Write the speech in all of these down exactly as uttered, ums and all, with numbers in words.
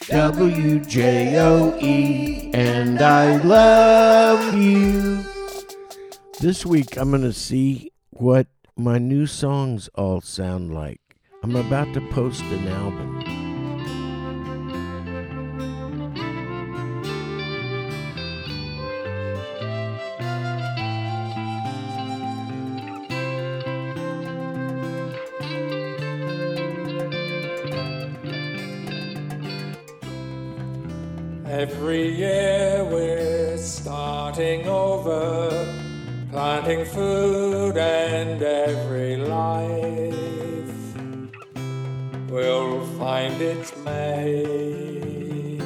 W J O E, and I love you. This week I'm going to see what my new songs all sound like. I'm about to post an album. Every year we're starting over, planting food, and every life will find its mate.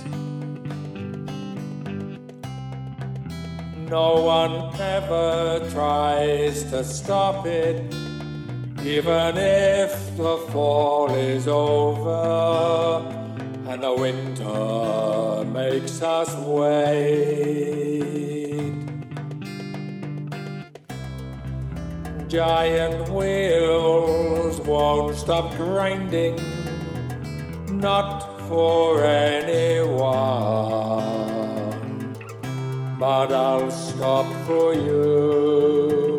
No one ever tries to stop it, even if the fall is over and the winter makes us wait. Giant wheels won't stop grinding, not for anyone, but I'll stop for you.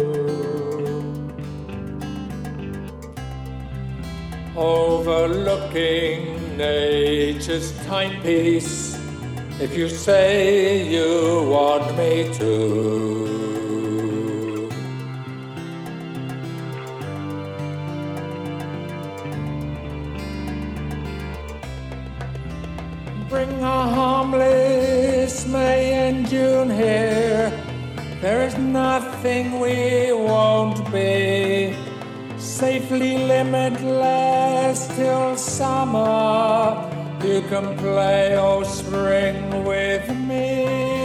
Overlooking nature's timepiece, if you say you want me to. Bring a harmless May and June here, there is nothing we won't be. Safely limitless till summer, you can play oh spring with me.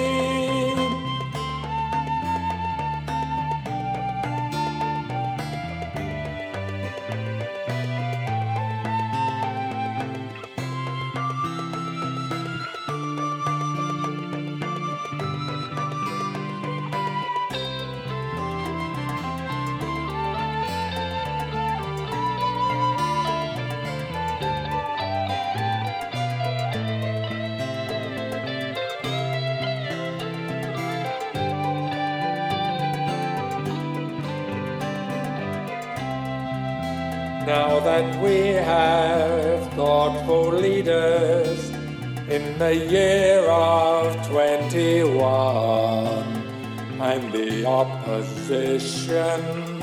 Now that we have thoughtful leaders in the year of twenty-one, and the opposition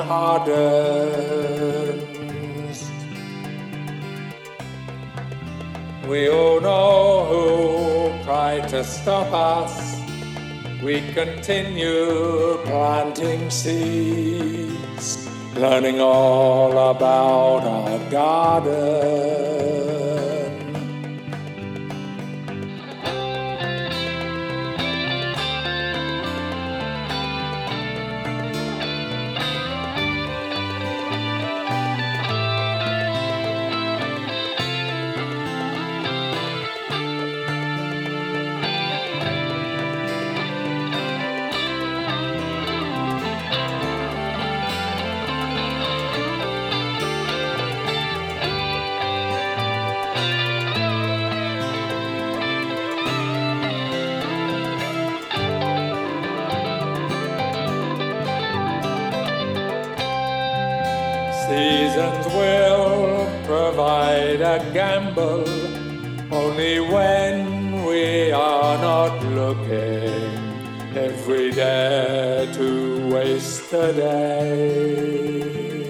hardens, we all know who tried to stop us. We continue planting seeds, learning all about our garden. Seasons will provide a gamble only when we are not looking. If we dare to waste a day,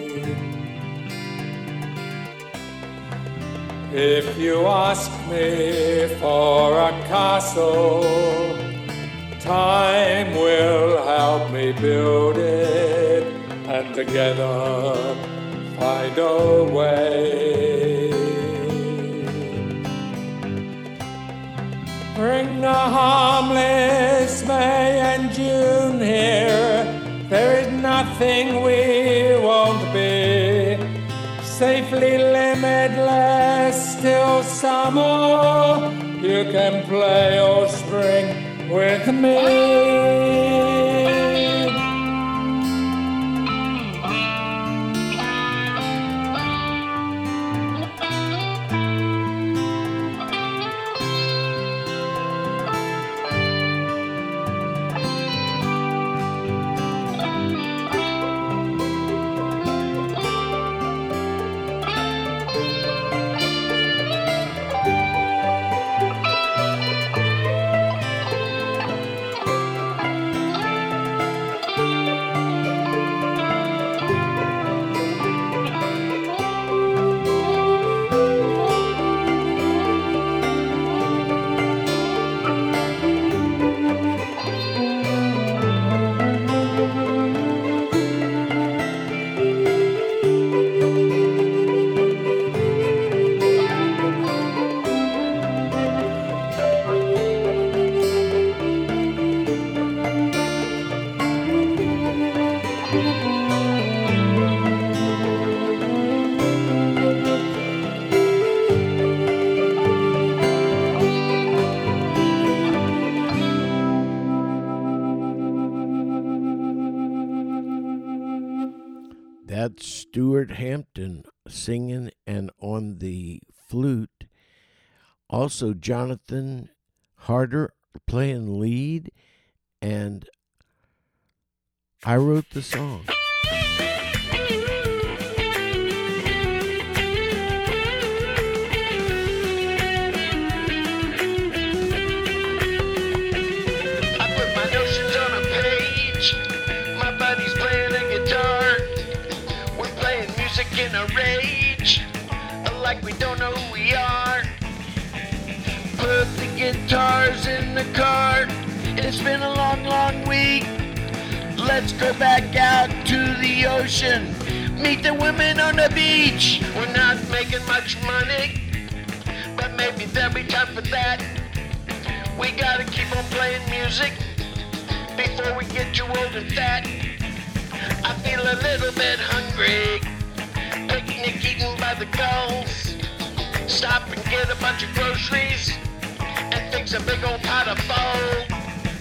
if you ask me for a castle, time will help me build it, and together find a way. Bring a harmless May and June here, there is nothing we won't be. Safely limitless till summer, you can play oh spring with me. That's Stuart Hampton singing and on the flute. Also, Jonathan Harder playing lead, and I wrote the song. In a rage, like we don't know who we are. Put the guitars in the car. It's been a long, long week. Let's go back out to the ocean. Meet the women on the beach. We're not making much money, but maybe there'll be time for that. We gotta keep on playing music before we get too old and fat. I feel a little bit hungry. Picnic eaten by the gulls. Stop and get a bunch of groceries and fix a big old pot of pho.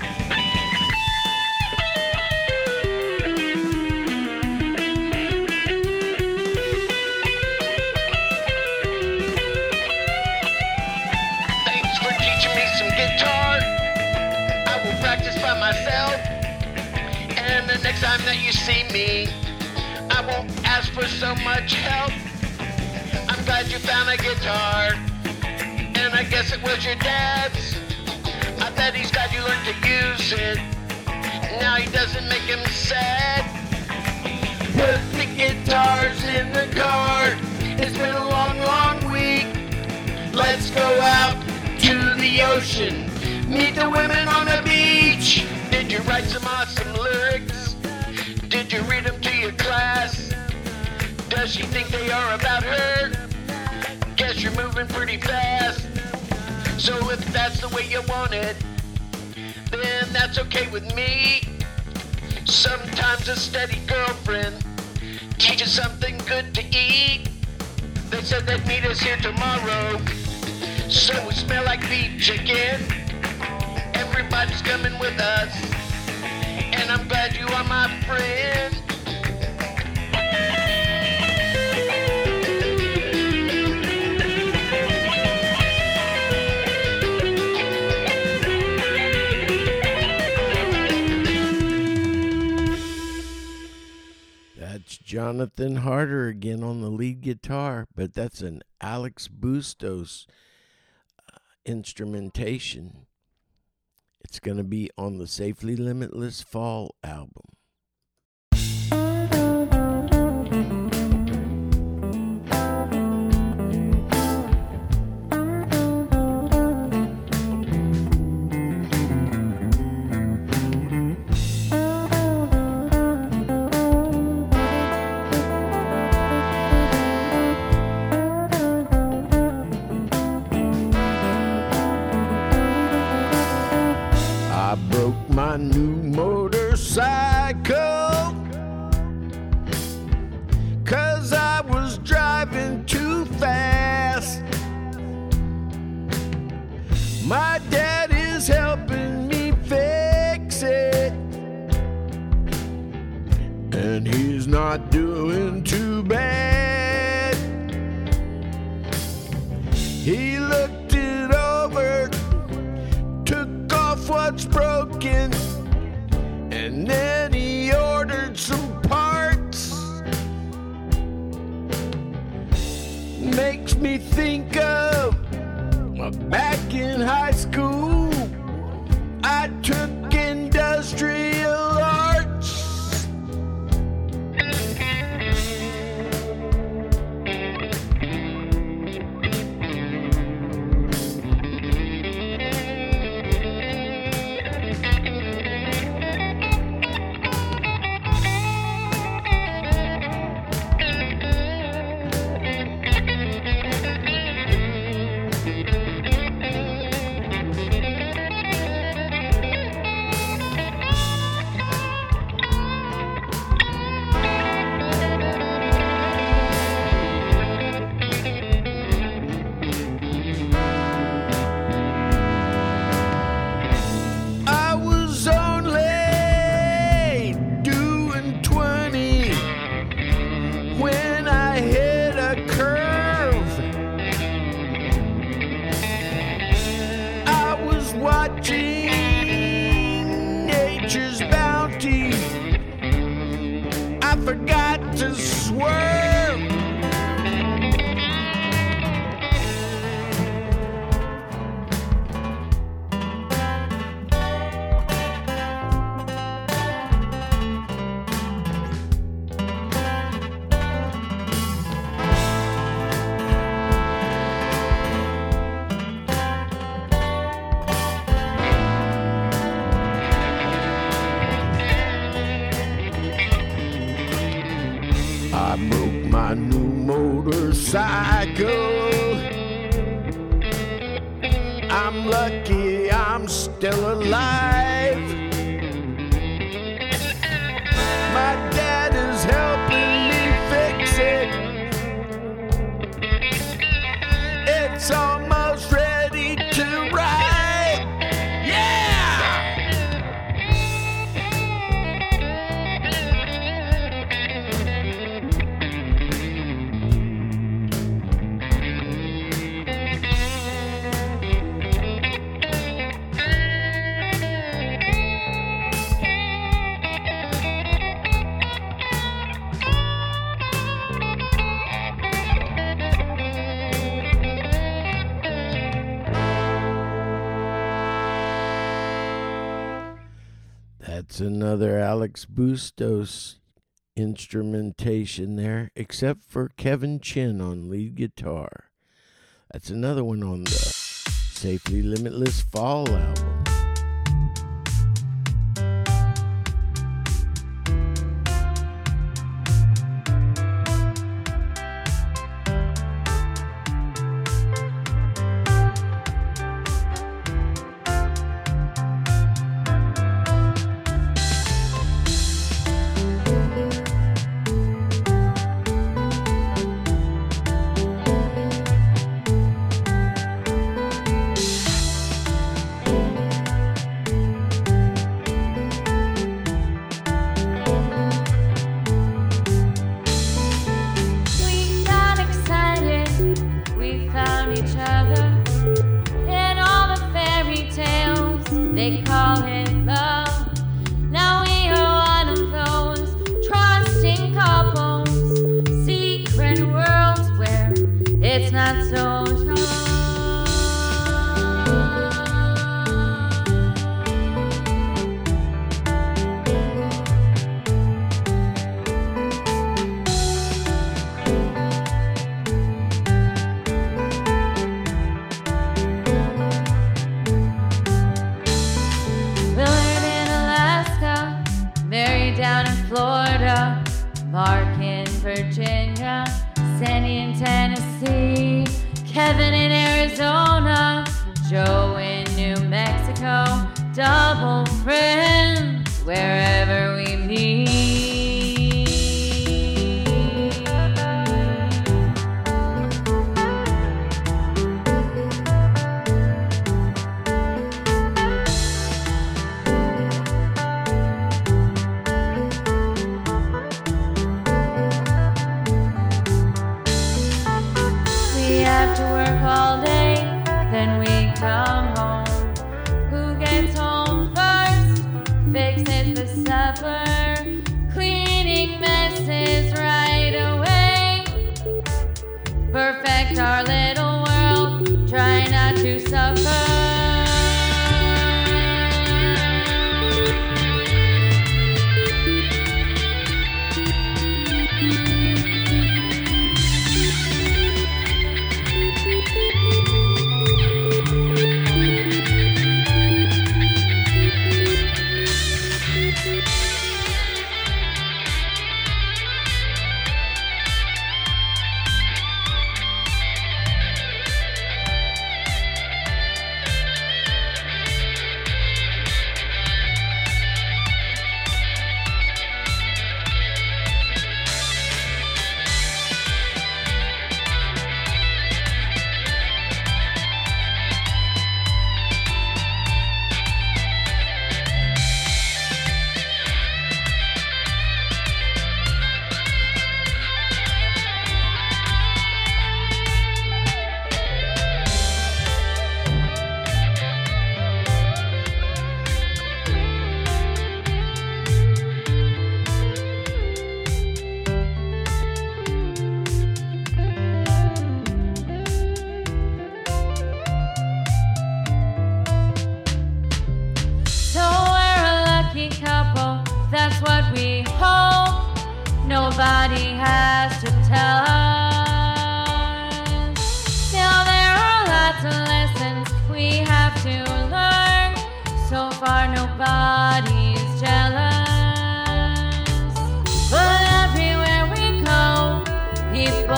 Thanks for teaching me some guitar. I will practice by myself. And the next time that you see me, I won't ask for so much help. I'm glad you found a guitar, and I guess it was your dad's. I bet he's glad you learned to use it. Now he doesn't make him sad. Put the guitars in the car. It's been a long, long week. Let's go out to the ocean. Meet the women on the beach. Did you write some awesome lyrics? Did you read them to your class? Does she think they are about her? Guess you're moving pretty fast. So if that's the way you want it, then that's okay with me. Sometimes a steady girlfriend teaches something good to eat. They said they'd meet us here tomorrow, so we smell like beef chicken. Everybody's coming with us, and I'm glad you are my friend. That's Jonathan Harder again on the lead guitar, but that's an Alex Bustos uh, instrumentation. It's going to be on the Safely Limitless Fall album. I broke my new motorcycle 'cause I was driving too fast. My dad is helping me fix it, and he's not doing too bad. He looked it over, took off what's broken, and then he ordered some parts. Makes me think of back in high school, I took industrial arts. got to swerve. I broke my new motorcycle. I'm lucky I'm still alive. My dad is helping me fix it. It's almost ready to ride. Yeah! That's another Alex Bustos instrumentation there, except for Kevin Chin on lead guitar. That's another one on the Safely Limitless Fall album. They call it love. Now we are one of those trusting couples, secret worlds where it's not so tough. Down in Florida, Mark in Virginia, Sandy in Tennessee, Kevin in Arizona, Joe in New Mexico, double friends wherever we meet. To work all day, then we come home. Who gets home first? Fixes the supper, cleaning messes right away. Perfect our little world, try not to suffer.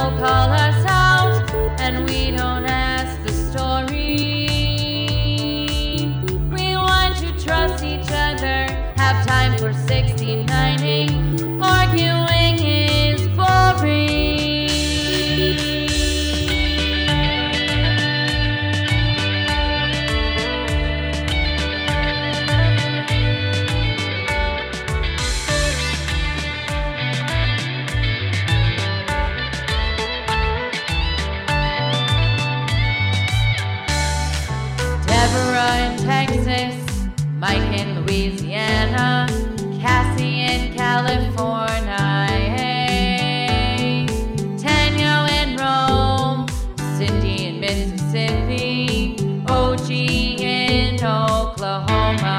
they'll call us out, and we don't ask the story. We want to trust each other, have time for sixty-nining. Arguing is boring. Deborah in Texas, Mike in Louisiana, Cassie in California, hey. Tanya in Rome, Cindy in Mississippi, O G in Oklahoma.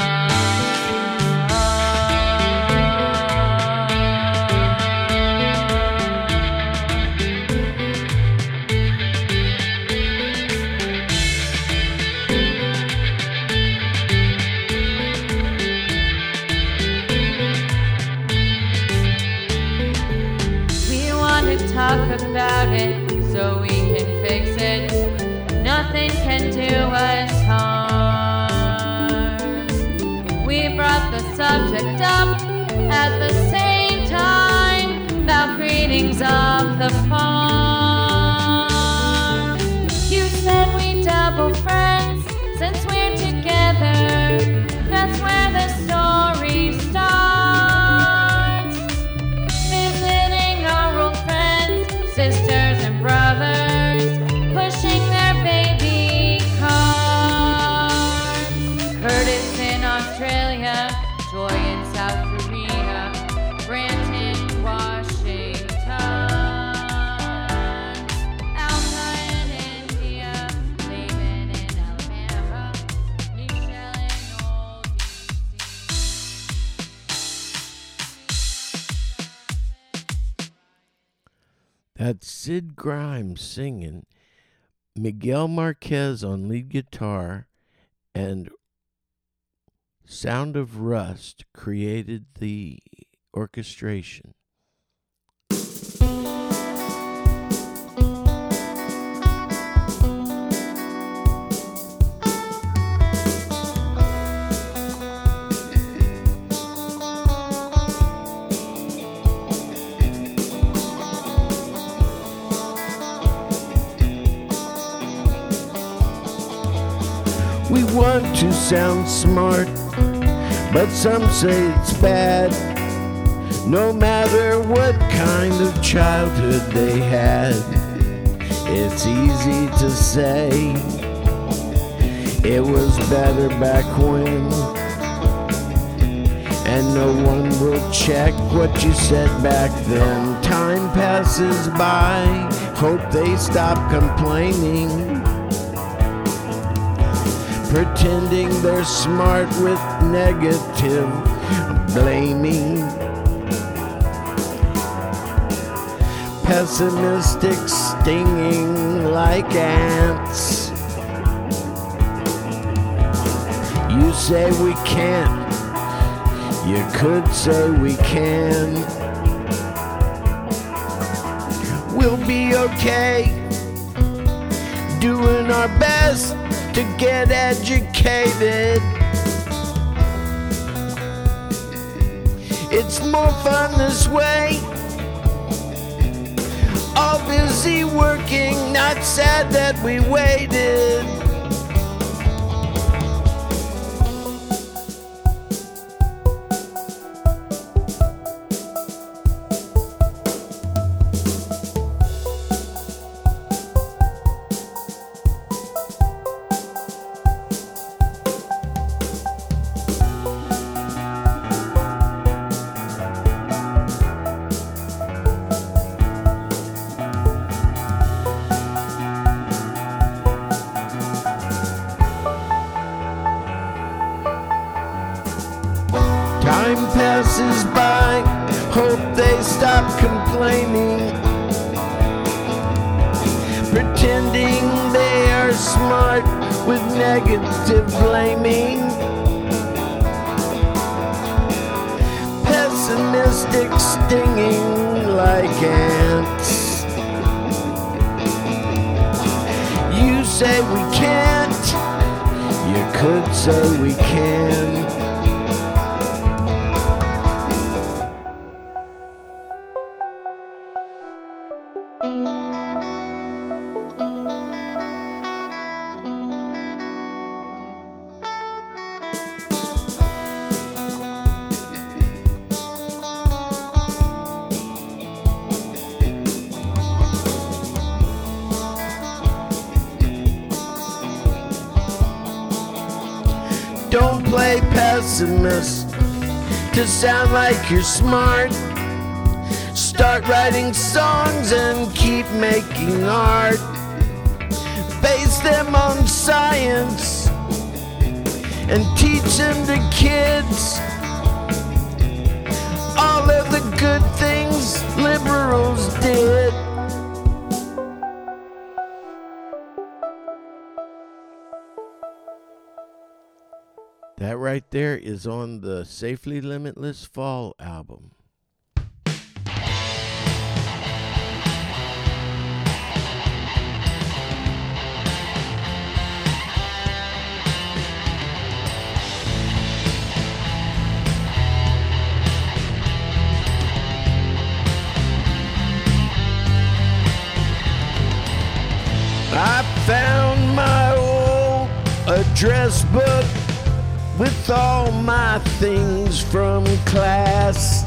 Talk about it so we can fix it. Nothing can do us harm. We brought the subject up at the same time about greetings of the farm. You said we double friends since we're together. That's where the story starts. Visiting our old friends, sisters and brothers, pushing their baby cars. Curtis in Australia, Joy in South Korea, Brant in Washington, Alta in India, Damon in Alabama, Michelle in Old D C. That's Sid Grimes singing, Miguel Marquez on lead guitar, and Sound of Rust created the orchestration. We want to sound smart, but some say it's bad. No matter what kind of childhood they had, it's easy to say it was better back when, and no one will check what you said back then. Time passes by, hope they stop complaining, pretending they're smart with negative blaming. Pessimistic stinging like ants. You say we can't, you could say we can. We'll be okay, doing our best to get educated. It's more fun this way. All busy working, not sad that we waited. Time passes by, hope they stop complaining, pretending they are smart with negative blaming. Pessimistic stinging like ants. say we can't. You could say we can. Don't play pessimist to sound like you're smart. Start writing songs and keep making art. Base them on science and teach them to kids all of the good things liberals did. That right there is on the Safely Limitless Fall album. I found my old address book with all my things from class.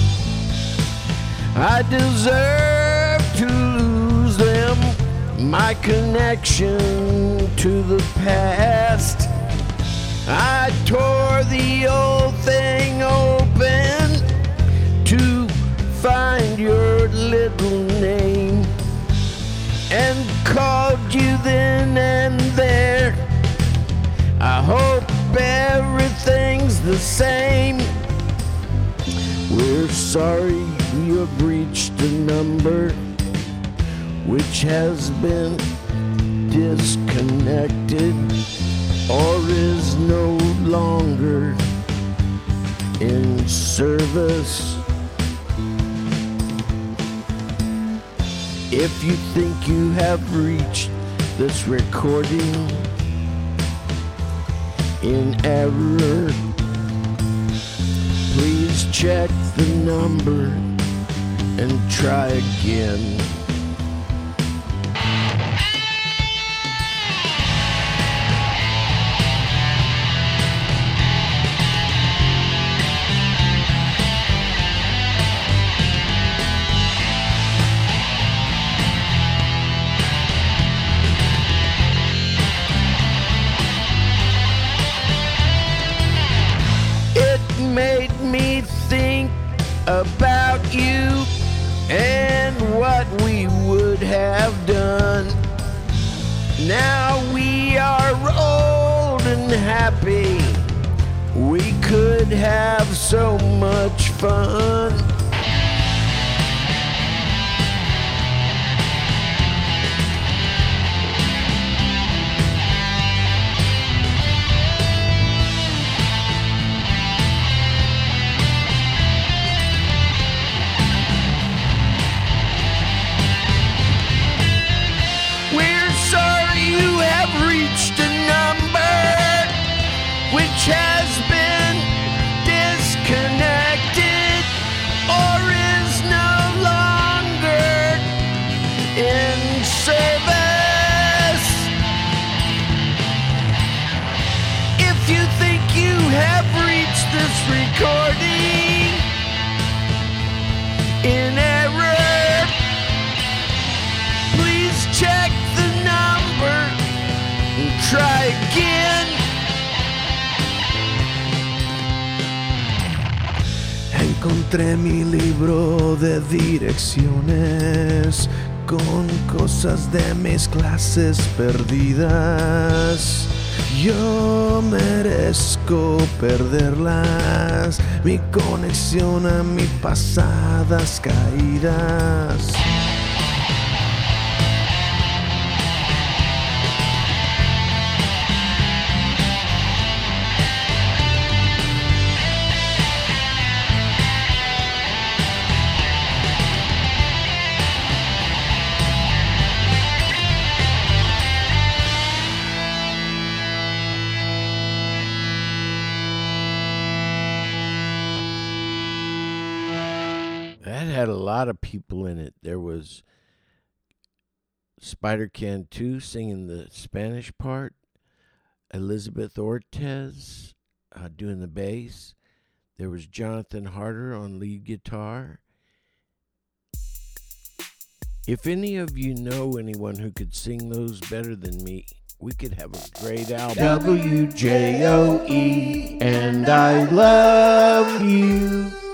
I deserve to lose them, my connection to the past. I tore the old thing open to find your little name and called you then and there. I hope everything's the same. We're sorry you have reached a number which has been disconnected or is no longer in service. If you think you have reached this recording in error, please check the number and try again. Made me think about you and what we would have done. Now we are old and happy. We could have so much fun. Which has been disconnected or is no longer in service. If you think you have reached this recording in error, please check the number and try again. Encontré mi libro de direcciones con cosas de mis clases perdidas. Yo merezco perderlas, mi conexión a mis pasadas caídas. that had a lot of people in it. There was Spider Cantu singing the Spanish part, Elizabeth Ortiz uh, doing the bass. There was Jonathan Harder on lead guitar. If any of you know anyone who could sing those better than me, we could have a great album. W J O E, and I love you.